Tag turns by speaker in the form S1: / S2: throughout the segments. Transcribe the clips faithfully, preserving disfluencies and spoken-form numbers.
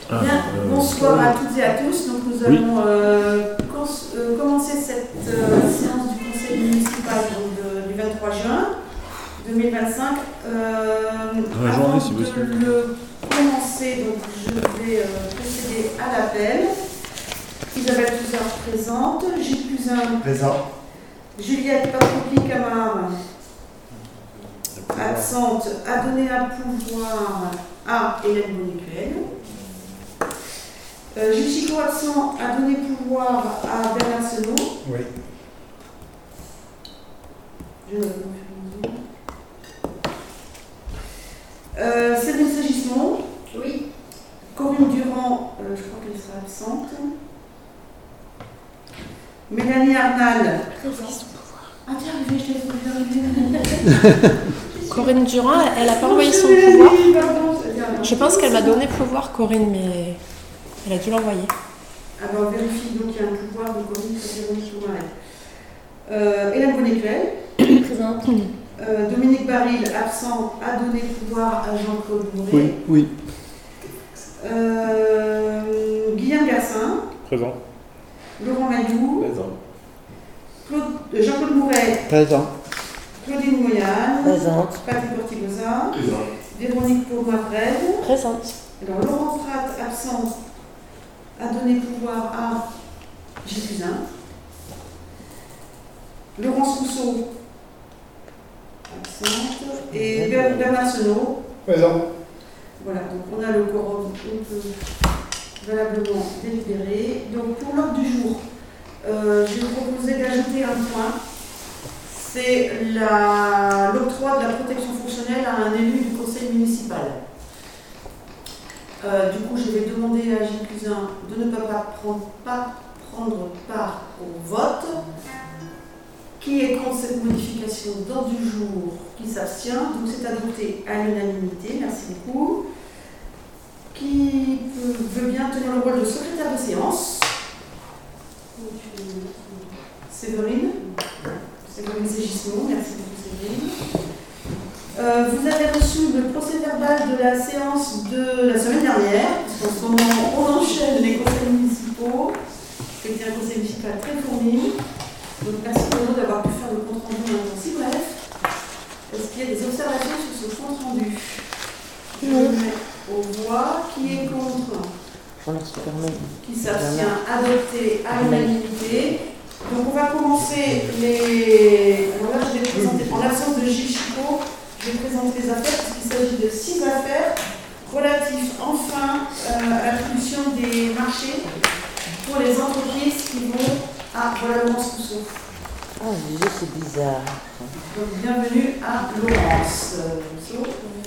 S1: Ah, Bien, euh, bonsoir euh, à toutes et à tous. Donc nous oui. allons euh, com euh, commencer cette euh, séance du conseil municipal donc, de, du vingt-trois juin deux mille vingt-cinq. Euh, avant journée, si de le commencer, donc, je vais euh, procéder à l'appel. Isabelle Touzard présente, Gilles Cousin présent, Juliette Patropi-Camard absente, a donné à pouvoir à Hélène Bonicuel. Euh, Gilles Chicot absent, a donné pouvoir à Bernard Senot. Oui. Je ne euh, Céline Sagismond. Oui. Corinne Durand, euh, je crois qu'elle sera absente. Mélanie Arnal. Présente. Ah tiens, je vais arriver.
S2: Corinne Durand, elle n'a pas envoyé son pouvoir. Je pense qu'elle m'a donné pouvoir, Corinne, mais elle a dû l'envoyer.
S1: Alors vérifie, donc il y a un pouvoir de Corinne Véronique Toumaret. Euh, Hélène Bonicuel. Présente. Euh, Dominique Baril, absent, a donné pouvoir à Jean-Claude Mouret.
S3: Oui, oui.
S1: Euh, Guillaume Gassin.
S3: Présent.
S1: Laurent Mailloux.
S3: Présent.
S1: Jean-Claude Mouret.
S3: Présent.
S1: Claudine Moyane.
S2: Présente.
S1: Patrick Portigosa.
S3: Présent.
S1: Véronique Pournois-Brève.
S2: Présente.
S1: Alors Laurent Pratt, absent, a donné pouvoir à Gilles Cousin. Laurence Rousseau, absente. Et Bernard Senot.
S3: Présent.
S1: Voilà, donc on a le quorum, on peut valablement délibérer. Donc pour l'ordre du jour, euh, je vais vous proposer d'ajouter un point. C'est l'octroi de la protection fonctionnelle à un élu du conseil municipal. Euh, du coup, je vais demander à Gilles Cousin de ne pas prendre, pas prendre part au vote. Qui est contre cette modification d'ordre du jour? Qui s'abstient? Donc c'est adopté à l'unanimité. Merci beaucoup. Qui peut, veut bien tenir le rôle de secrétaire de séance? Séverine. Séverine Ségismond, merci beaucoup Séverine. Euh, vous avez reçu le procès verbal de la séance de la semaine dernière, parce qu'en ce moment on enchaîne les conseils municipaux. C'était un conseil municipal très fourni. Donc merci Bruno d'avoir pu faire le compte rendu en si bref. Est-ce qu'il y a des observations sur ce compte rendu? Je le mets aux voix. Qui est contre? Qui s'abstient? Adopté à l'unanimité. Donc on va commencer les. Alors là, je vais présenter, en l'absence de Gilles Chicot, je vais présenter les affaires, parce qu'il s'agit de six affaires relatives enfin euh, à l'attribution des marchés pour les entreprises qui vont à voilà Laurence Rousseau.
S4: Ah, oh, c'est bizarre.
S1: Donc bienvenue à Laurence Rousseau.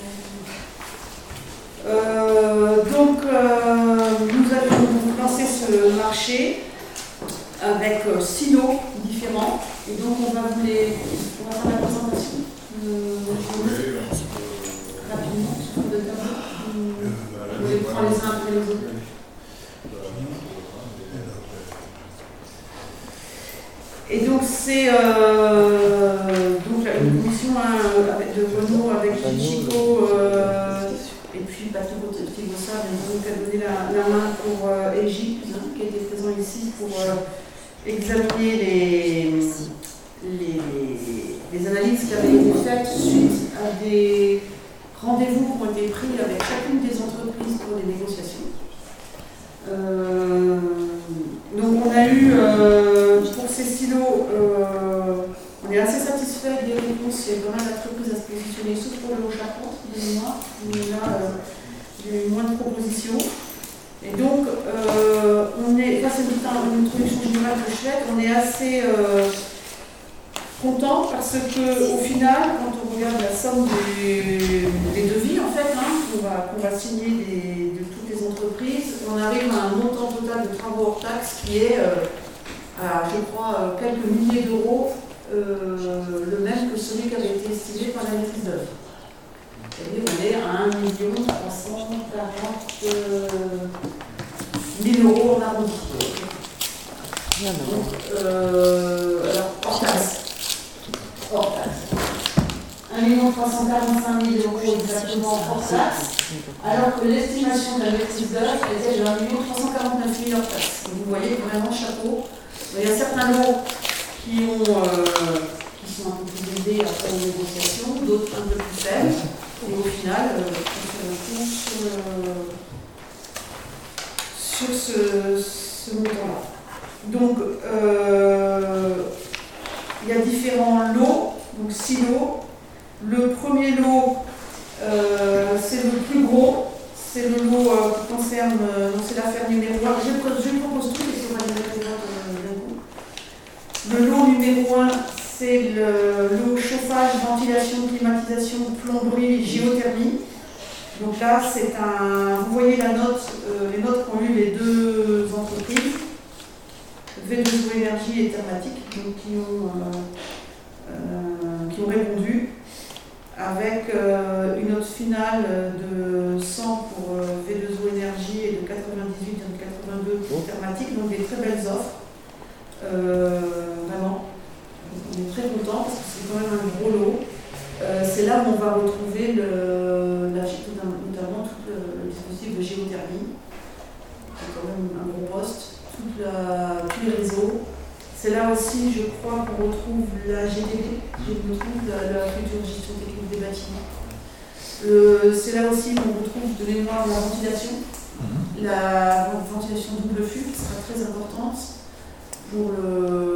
S1: Euh, donc euh, nous allons lancer ce marché avec euh, six lots différents. Et donc on va vous les. On va faire la présentation. Euh, rapidement, sur le tableau. On les prend les uns après les autres. Et donc c'est euh, donc la commission hein, avec, de Renault avec Gilles Chicot euh, et puis Patrick Portigosa qui a donné la, la main pour euh, et Gilles hein, qui était présent ici pour euh, examiner les, les, les analyses qui avaient été faites suite à des rendez-vous qui ont été pris avec chacune des entreprises pour des négociations. Euh, donc on a eu euh, pour ces silos, euh, on est assez satisfait des réponses. Il y a pas mal d'entreprises à se positionner, sauf pour le Haut-Charente, de moi, où là euh, j'ai eu moins de propositions. Et donc euh, on est, là c'est une introduction générale que je fais, on est assez euh, content parce que au final, quand on regarde la somme des, des devis en fait, hein, qu'on va, qu'on va signer des, de toutes les entreprises, on arrive à un montant total de travaux hors taxes qui est euh, à, je crois, quelques milliers d'euros, euh, le même que celui qui avait été estimé par la maîtrise d'œuvre. C'est-à-dire on est à un million trois cent quarante mille euros en arrondi. Donc, euh, alors, hors taxe. Hors taxe. un million trois cent quarante-cinq mille euros exactement hors taxe, alors que l'estimation de la maîtrise d'œuvre était de un million trois cent quarante-neuf mille hors taxe. Donc vous voyez vraiment chapeau. Il y a certains lots qui, ont, euh, qui sont un peu plus élevés après les négociations, d'autres un peu plus faibles. Et au final, euh, on fait un tour sur, euh, sur ce, ce montant-là. Donc, euh, il y a différents lots, donc six lots. Le premier lot, euh, c'est le plus gros. C'est le lot euh, qui concerne, euh, c'est l'affaire numéro un. Je, je propose tout, et c'est moi qui vais d'un coup. Le lot numéro un, c'est le lot chauffage, ventilation, climatisation, plomberie, géothermie. Donc là, c'est un. Vous voyez la note, euh, les notes qu'ont eu les deux entreprises, V deux O Énergie et Thermatique, donc qui ont, euh, euh, qui ont répondu, avec euh, une note finale de cent pour euh, V deux O Énergie et de quatre-vingt-dix-huit virgule quatre-vingt-deux pour Thermatique, donc des très belles offres. Euh, vraiment, on est très contents parce que c'est quand même un gros lot. Euh, c'est là où on va retrouver le, la, notamment tout le, le dispositif de géothermie, c'est quand même un gros poste, toute la, tous les réseaux. C'est là aussi, je crois, qu'on retrouve la G D B, je me trompe, la, la future gestion technique des bâtiments. Euh, c'est là aussi qu'on retrouve de mémoire la ventilation, la ventilation double flux qui sera très importante pour le,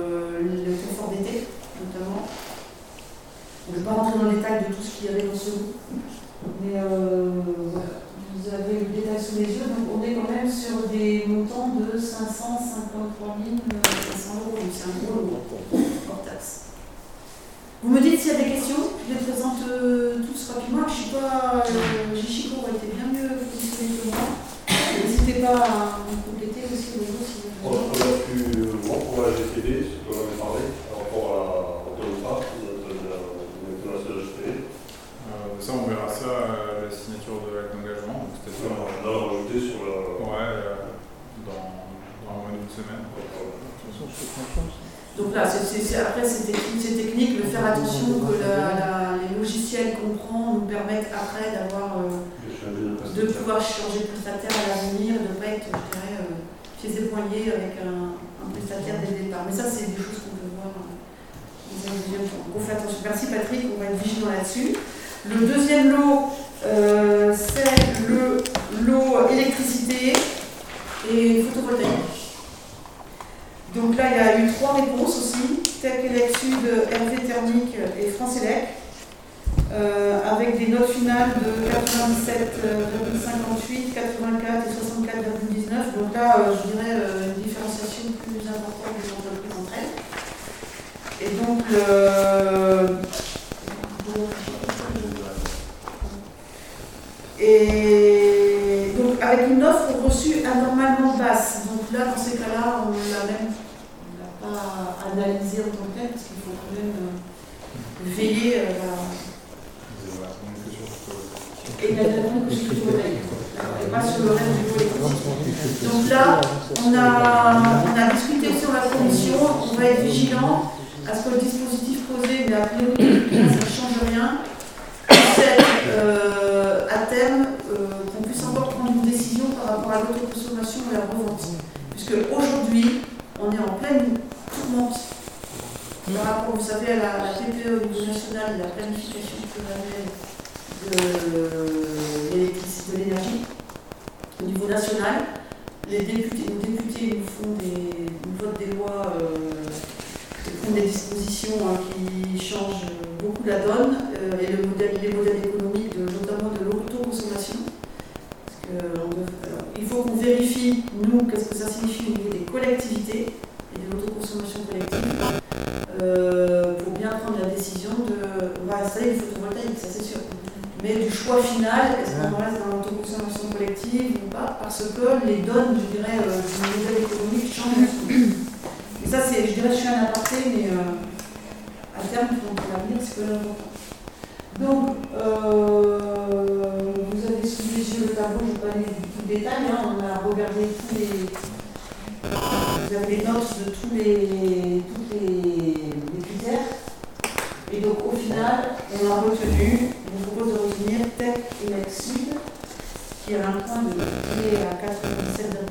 S1: le confort d'été, notamment. Je ne vais pas rentrer dans le détail de tout ce qu'il y avait dans ce lot, mais euh, voilà. Vous avez le détail sous les yeux, donc on est quand même sur des montants de cinq cent cinquante-trois mille cinq cents euros, donc c'est un gros lot hors taxe. Vous me dites s'il y a des questions, je les présente euh, tous rapidement. Je ne suis pas. Euh, Jichiko aurait été bien mieux positionné que moi. N'hésitez pas à me compléter aussi les autres si vous voulez.
S5: On a plus grand pour la G T D, ce qu'on avait parlé, par rapport à Autonopa, notre C H P.
S6: Ça, on verra ça à la signature de l'acte d'engagement.
S5: C'est-à-dire, on a rajouté sur la.
S6: Ouais, dans, dans moins d'une semaine.
S1: Donc là, c'est, c'est, c'est, après, c'est technique, c'est technique, de faire attention que la, la, les logiciels qu'on prend nous permettent après d'avoir. Euh, de pouvoir changer de prestataire à l'avenir, de ne pas être, je dirais, euh, pieds et poignets avec un, un prestataire dès le départ. Mais ça, c'est des choses qu'on peut voir dans un deuxième temps. Donc on fait attention. Merci Patrick, on va être vigilant là-dessus. Le deuxième lot, euh, c'est le lot électricité et photovoltaïque. Donc là, il y a eu trois réponses aussi, Tech Elec Sud, R V Thermique et France Elec, euh, avec des notes finales de quatre-vingt-dix-sept virgule cinquante-huit, quatre-vingt-quatre et soixante-quatre virgule dix-neuf. Donc là, euh, je dirais euh, une différenciation plus importante des entreprises entre elles. Et donc, euh, et donc avec une offre reçue anormalement basse. Donc là, dans ces cas-là, on l'a même on l'a pas analysé en tant que tel, parce qu'il faut quand même euh, veiller à la. Et la réponse que sur le photovoltaïque, et pas sur le reste du lot. Donc là, on a, on a discuté sur la commission, on va être vigilant à ce que le dispositif posé, mais a priori, ça ne change rien. C'est euh, à terme euh, qu'on puisse encore prendre une décision par rapport à l'autoconsommation et la revente. Puisque aujourd'hui, on est en pleine tourmente par rapport, vous savez, à la, la P P E au niveau national, la planification pluriannuelle de l'électricité, de l'énergie. Au niveau national, les députés, nos députés nous font des, nous votent des lois, euh, prennent des dispositions hein, qui changent beaucoup la donne euh, et le modèle, les modèles économiques, de, notamment de l'autoconsommation. Parce que, alors, il faut qu'on vérifie, nous, qu'est-ce que ça signifie au niveau des collectivités et de l'autoconsommation collective, euh, pour bien prendre la décision de. On va installer du photovoltaïque, ça c'est sûr. Mais du choix final, est-ce qu'on reste dans l'autoconsommation collective ou pas? Parce que les donnes, je dirais, euh, du modèle économique changent. Et ça, c'est, je dirais, je fais un aparté, mais euh, à terme, pour l'avenir, c'est que l'important. Donc, euh, vous avez sous les yeux le tableau, je ne vais pas aller tout le détail, hein, on a regardé tous les. Vous avez les notes de tous les, tous les, les critères. Et donc, au final, on a retenu, je vous propose de retenir Tech Elec Sud, qui a un point de qui est à quatre-vingt-dix-sept virgule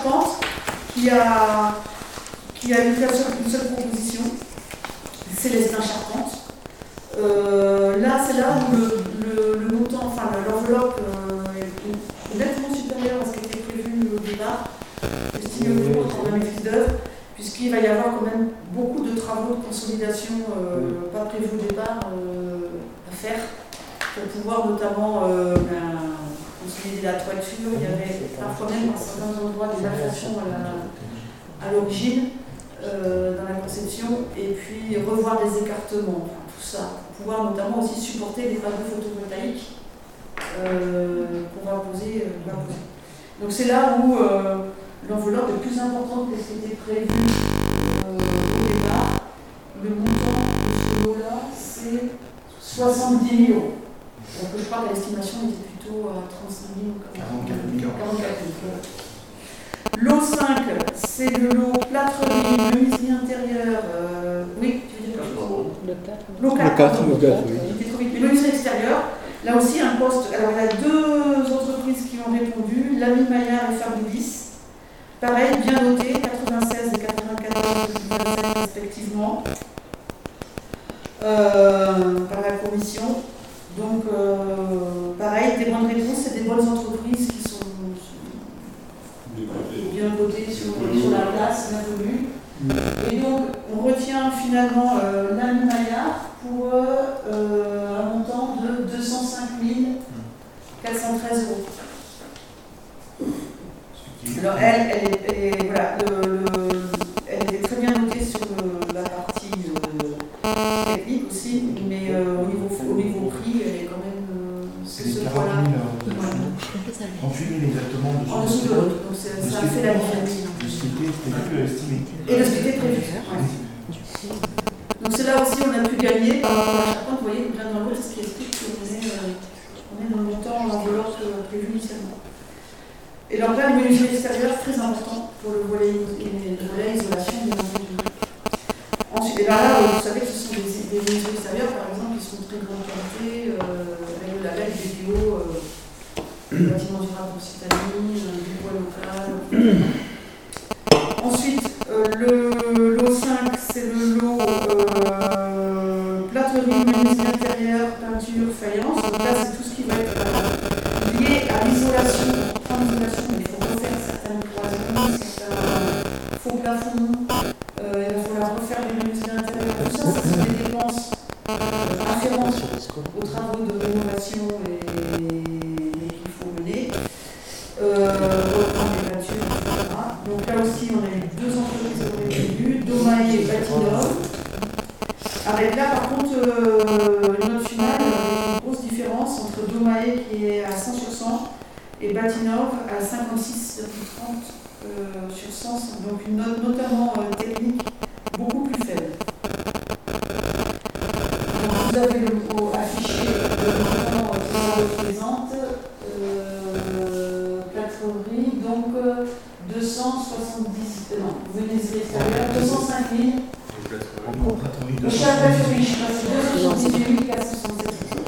S1: Charpente qui a, qui a une, seule, une seule proposition, Célestin Charpente. Euh, là, c'est là où le, le, le montant, enfin l'enveloppe euh, est nettement supérieure à ce qui était prévu au départ, estimé au niveau de la maîtrise d'œuvre, puisqu'il va y avoir quand même beaucoup de travaux de consolidation euh, pas prévus au départ euh, à faire, pour pouvoir notamment euh, ben, consolider la toiture. Il y avait parfois même à certains endroits des inflations à l'origine euh, dans la conception, et puis revoir des écartements, enfin, tout ça, pour pouvoir notamment aussi supporter les panneaux photovoltaïques euh, qu'on va poser, euh, va poser. Donc c'est là où euh, l'enveloppe est plus importante que ce qui était prévu euh, au départ. Le montant de ce lot-là, c'est soixante-dix mille euros. Donc je crois que l'estimation était plutôt à trente-cinq mille ou quarante-quatre mille. Voilà. Lot cinq, c'est le lot plâtrerie, menuiserie intérieure. Euh, oui, tu veux dire quelque chose ? Lot quatre. Lot quatre, oui. Les menuiseries extérieures. Là aussi, un poste. Alors, il y a deux entreprises qui ont répondu, Lamy Maillard et Fabrilis. Pareil, bien noté, quatre-vingt-seize et quatre-vingt-quatorze respectivement, euh, par la commission. Donc, euh, pareil, des bonnes réponses, c'est des bonnes entreprises qui sont bien votées sur, sur la place, bien connues. Et donc, on retient finalement euh, Lamy Maillard pour euh, un montant de deux cent cinq mille quatre cent treize euros. Alors elle, elle, est, elle, est, voilà, le, le, elle était très bien notée sur le, la partie euh, technique aussi, mais euh, au, niveau, au niveau prix, elle est quand même euh, c'est ce point-là.
S7: trente-huit mille exactement de
S1: en dessous de l'autre, donc ça, ça fait la différence.
S7: De ce qui était prévu estimé.
S1: Et de ce qui était prévu. Ouais. Donc c'est là aussi on a pu gagner par rapport à chacun. Vous voyez, l'un dans l'autre, c'est ce qui explique qu'on est, euh, on est dans le montant, l'enveloppe prévue initialement. Et donc là, le menuiserie extérieure, très important pour le volet, le volet isolation des environnements. Ensuite, et là, là, vous savez que ce sont des, des menuiseries extérieures, par exemple, qui sont de très grande qualité, euh, avec le label B P O, euh, le bâtiment durable pour Citanie, euh, du bois local. Ensuite, euh, le lot cinq, c'est le lot euh, plâtrerie, menuiserie intérieure, peinture, faïence. Donc là, c'est tout ce qui va être euh, lié à l'isolation. L'isolation, mais il faut refaire certaines cloisons, certains faux plafonds, euh, il va falloir refaire les menuiseries intérieures. Tout ça, ce sont des dépenses euh, afférentes aux travaux de rénovation et, et qu'il faut mener. Euh, reprendre les peintures, et cetera. Donc là aussi, on a eu deux entreprises au début, Domae et Batinov. Avec là, par contre, euh, une note finale, avec une grosse différence entre Domae qui est à cent sur cent et Batinov à cinquante-six virgule trente euh, sur cent, donc une note notamment euh, technique beaucoup plus faible. Donc vous avez le mot affiché, le montant qui ça représente, euh, plâtrerie, donc euh, deux cent soixante-dix, euh, non, menuiserie extérieure, deux cent cinq mille. Le chat plâtrerie, je passe deux cent soixante-dix-huit mille quatre cent soixante-sept.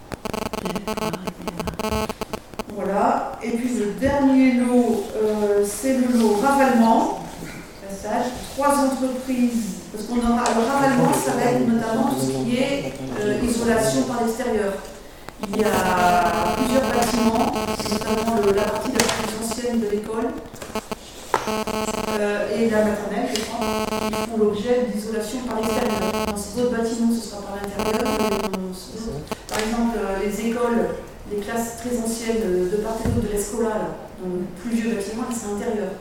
S1: Voilà, et puis le dernier lot, euh, c'est le lot ravalement, passage, trois entreprises, parce qu'on aura, le ravalement, ça va être notamment tout ce qui est euh, isolation par l'extérieur. Il y a plusieurs bâtiments, notamment le, la partie la plus ancienne de l'école euh, et la maternelle, je crois, qui font l'objet d'isolation par l'extérieur. Dans ces autres bâtiments, ce sera par l'intérieur. Par exemple, les écoles, les classes très anciennes de part et d'autre de l'Escola, dans le plus vieux bâtiment, elles sont intérieures.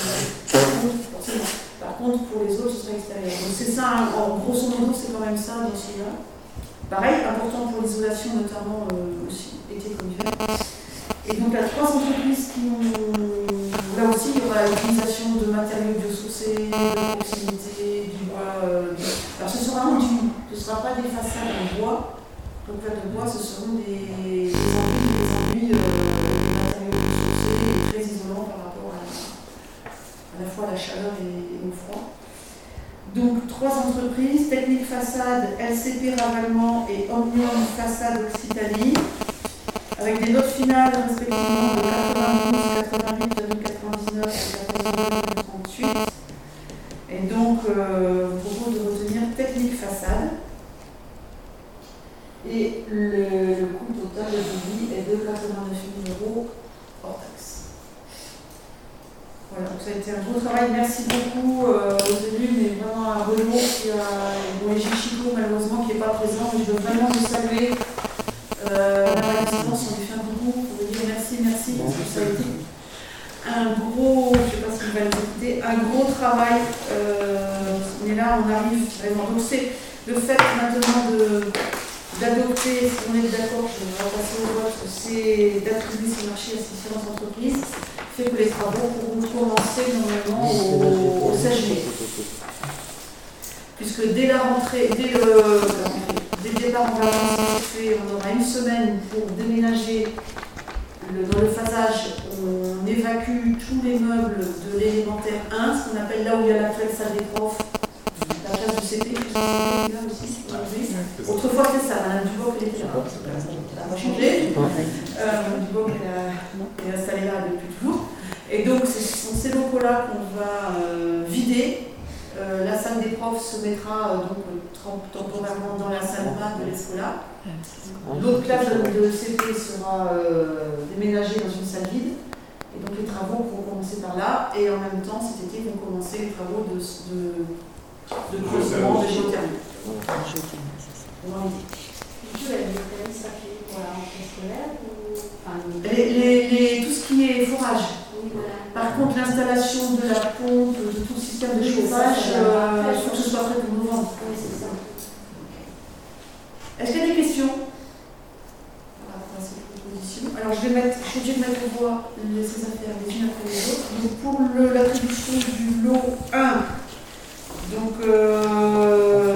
S1: Par contre, pour les autres, ce sera extérieur. Donc c'est ça, en grosso modo, c'est quand même ça dans celui-là. Pareil, important pour l'isolation, notamment euh, aussi été comme hiver. Et donc, il y a trois entreprises qui ont. Là aussi, il y aura l'utilisation de matériaux biosourcés, de proximité, du bois. Euh, du... Alors, ce sera un du. Ce ne sera pas des façades en bois. Donc, là, de bois, ce seront des, des enduits, des enduits, euh, des matériaux biosourcés, très isolants par rapport à, à la fois à la chaleur et, et au froid. Donc, trois entreprises, Technique Façade, L C P Ravalement et Omnium Façade Occitanie, avec des notes finales respectivement de quatre-vingt-douze, quatre-vingt-huit, quatre-vingt-dix-neuf et quatorze ça a été un gros travail. Merci beaucoup euh, aux élus, mais vraiment à Renaud, qui a, bon, et Gilles Chicot, malheureusement, qui n'est pas présent, mais je veux vraiment vous saluer. Euh, la résistance, on lui fait un coucou pour lui dire merci, merci, parce que ça a été un gros, je ne sais pas si vous allez écouter, un gros travail. Euh, on est là, on arrive vraiment. Donc c'est le fait maintenant de, d'adopter, si on est d'accord, je vais passer au vote, c'est d'attribuer ces marchés à ces différentes entreprises, fait que les travaux pourront commencer normalement au, au seize juillet. Puisque dès la rentrée, dès le, dès le départ en vacances, fait, on aura une semaine pour déménager. Le, dans le phasage, on évacue tous les meubles de l'élémentaire un, ce qu'on appelle là où il y a l'actuelle salle des profs, la place du C P, là aussi, oui. Autrefois c'était ça, Madame Duboc elle était là, ça n'a pas changé. Euh, Madame Duboc elle est installée là depuis toujours. Et donc ce sont ces locaux-là qu'on va euh, vider. Euh, la salle des profs se mettra euh, donc temporairement dans la salle bas de l'Escola. L'autre classe de C P sera euh, déménagée dans une salle vide. Et donc les travaux vont commencer par là. Et en même temps, cet été, vont commencer les travaux de, de, de creusement, de géothermie. Les, les, les, tout ce qui est forage. Par contre, l'installation de la pompe, de tout le système de chauffage, euh, il faut que ce soit prêt pour novembre. Oui, c'est ça. Est-ce qu'il y a des questions par rapport à cette proposition? Alors, je vais mettre, je suis obligée de mettre au voie ces affaires les unes après les autres. Donc, pour le, l'attribution du lot un, donc, euh,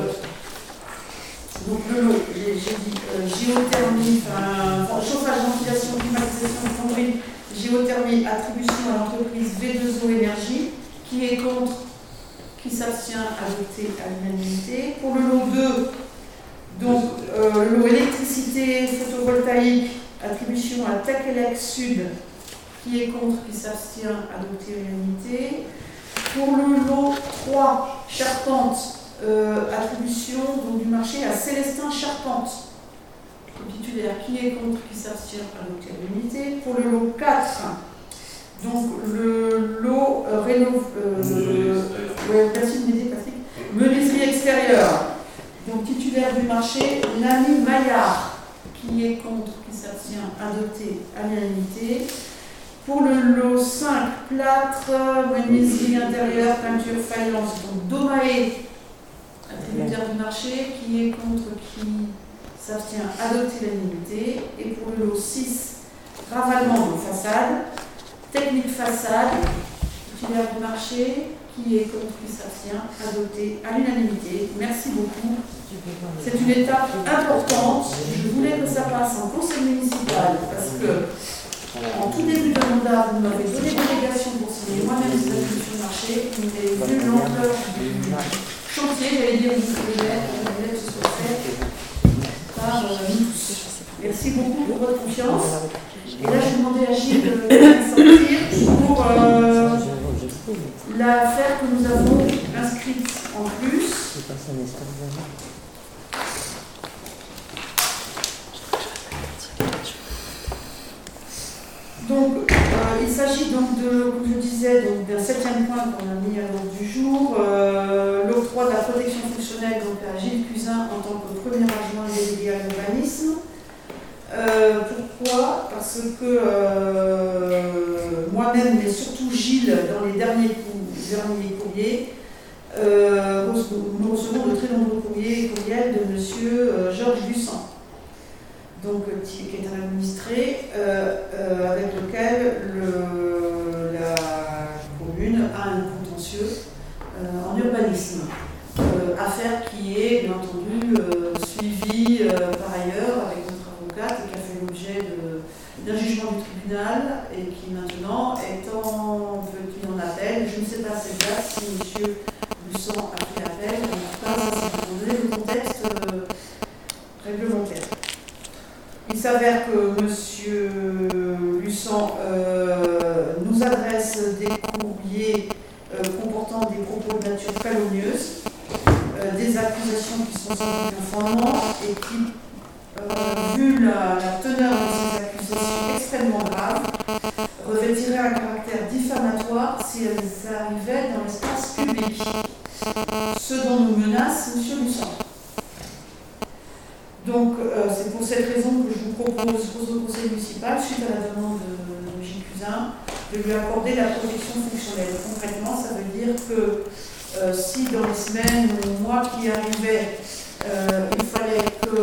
S1: donc le lot, j'ai, j'ai dit euh, géothermie, enfin, chauffage, ventilation, climatisation, fonderie. Géothermie, attribution à l'entreprise V deux O Énergie, qui est contre, qui s'abstient, adopté à l'unanimité. Pour le lot deux, donc euh, le lot électricité photovoltaïque, attribution à Tech-Elec Sud, qui est contre, qui s'abstient, adopté à l'unanimité. Pour le lot trois, Charpente, euh, attribution donc, du marché à Célestin Charpente. Titulaire, qui est contre, qui s'abstient, adopté à l'unité. Pour le lot quatre, donc le lot euh, rénov... Euh, ouais, merci de m'aider, Patrick. Menuiserie extérieure. Donc titulaire du marché, Nami Maillard, qui est contre, qui s'abstient, adopté à l'unanimité. Pour le lot cinq, plâtre, menuiserie intérieure, peinture, faïence, donc Domae, attributaire du marché, qui est contre, qui s'abstient, adopté l'unanimité. Et pour le lot six, ravalement de façade, technique façade, titulaire du marché, qui est contre, qui s'abstient, adopté à l'unanimité. Merci beaucoup. C'est une étape importante. Je voulais que ça passe en conseil municipal parce que en tout début de mandat, vous m'avez donné délégation pour signer moi-même ces attributions de marché, mais vu l'ampleur du chantier, j'allais dire vous pouvez mettre, on voulait que ce soit fait par nous tous. Merci beaucoup pour votre confiance. Et là, je vais demander à Gilles de sortir pour euh, l'affaire que nous avons inscrite en plus. Donc, euh, il s'agit donc de, comme je disais, donc, d'un septième point qu'on a mis à l'ordre du jour, euh, l'octroi de la protection fonctionnelle donc, à Gilles Cusin en tant que premier adjoint délégué à l'urbanisme. Euh, pourquoi? Parce que euh, moi-même, mais surtout Gilles, dans les derniers, derniers courriers, euh, nous recevons de très nombreux courriers et courriels de M. Euh, Georges Lussan. Donc, qui est un administré euh, euh, avec lequel le, la commune a un contentieux euh, en urbanisme. Euh, affaire qui est, bien entendu, euh, suivie euh, par ailleurs avec notre avocate et qui a fait l'objet d'un jugement du tribunal et qui maintenant est en, en appel. Je ne sais pas c'est exact si M. Lussan a fait appel, mais en tout cas, ça c'est pour donner le contexte euh, réglementaire. Il s'avère que M. Lussan euh, nous adresse des courriers euh, comportant des propos de nature calomnieuse, euh, des accusations qui sont sans aucun fondement et qui, euh, vu la, la teneur de ces accusations extrêmement graves, revêtiraient un caractère diffamatoire si elles Cousin, de lui accorder la protection fonctionnelle. Concrètement, ça veut dire que euh, si dans les semaines ou mois qui arrivaient, euh, il fallait que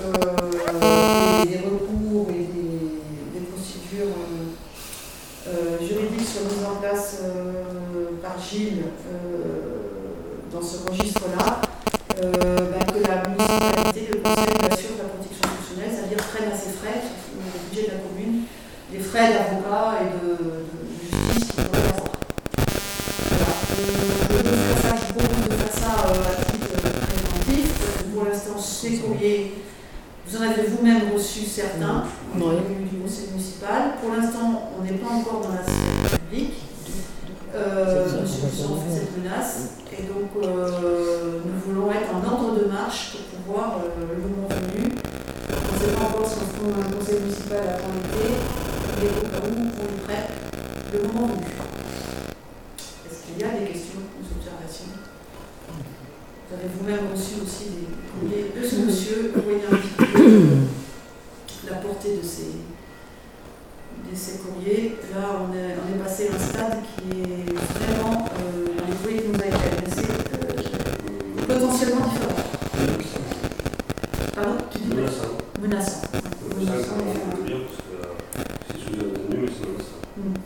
S1: euh, des, des recours et des, des procédures euh, euh, juridiques soient mises en place euh, par Gilles euh, dans ce registre-là, euh, ben, que la municipalité, le conseil lui assure la protection fonctionnelle, c'est-à-dire prenne à ses frais, sur le budget de la commune, les frais d'avocat et de, de justice qui pourraient avoir. Voilà. Euh, je veux faire ça, je vous propose de faire ça euh, à titre euh, préventif, parce que pour l'instant, ces courriers, vous en avez vous-même reçu certains
S4: Oui.
S1: du conseil municipal. Pour l'instant, on n'est pas encore dans la sphère publique. Euh, Monsieur Busson fait cette menace, et donc euh, nous voulons être en ordre de marche pour pouvoir, euh, le moment venu, on ne sait pas encore si on se trouve un conseil municipal à temps d'été, mais au cas où, pour les prêts, le moment venu. Est-ce qu'il y a des questions, des observations? Vous avez vous-même reçu aussi des courriers de ce monsieur, vous voyez un petit peu la portée de ces, de ces courriers. Là, on est, on est passé à un stade qui est vraiment, euh, dans les courriers qui nous a été adressés, euh, potentiellement différent. Pardon? Tu dis
S5: Menaçant.
S1: Menaçant.
S5: Menaçant, on peut dire, parce que c'est sous-entendu, mais c'est menaçant.
S1: Mm.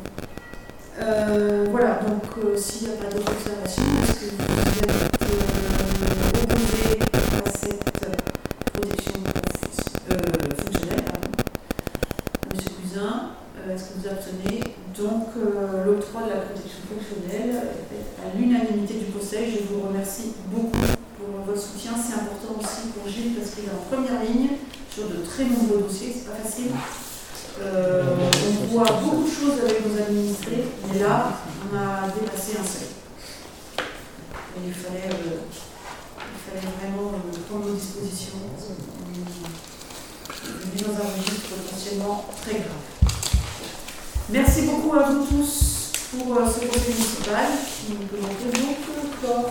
S1: Euh, voilà, donc euh, s'il n'y a pas d'autres observations, est-ce que vous êtes euh, opposé à cette protection euh, fonctionnelle, pardon, Monsieur Cousin, euh, est-ce que vous abstenez? Donc euh, l'octroi de la protection fonctionnelle est à l'unanimité du conseil. Je vous remercie beaucoup pour votre soutien. C'est important aussi pour Gilles parce qu'il est en première ligne sur de très nombreux dossiers, c'est pas facile. Euh, on voit beaucoup de choses avec nos administrés, mais là, on a dépassé un seuil. Et il fallait, euh, il fallait vraiment euh, prendre nos dispositions. On est dans un registre potentiellement très grave. Merci beaucoup à vous tous pour euh, ce conseil municipal qui que l'on peut donc clore.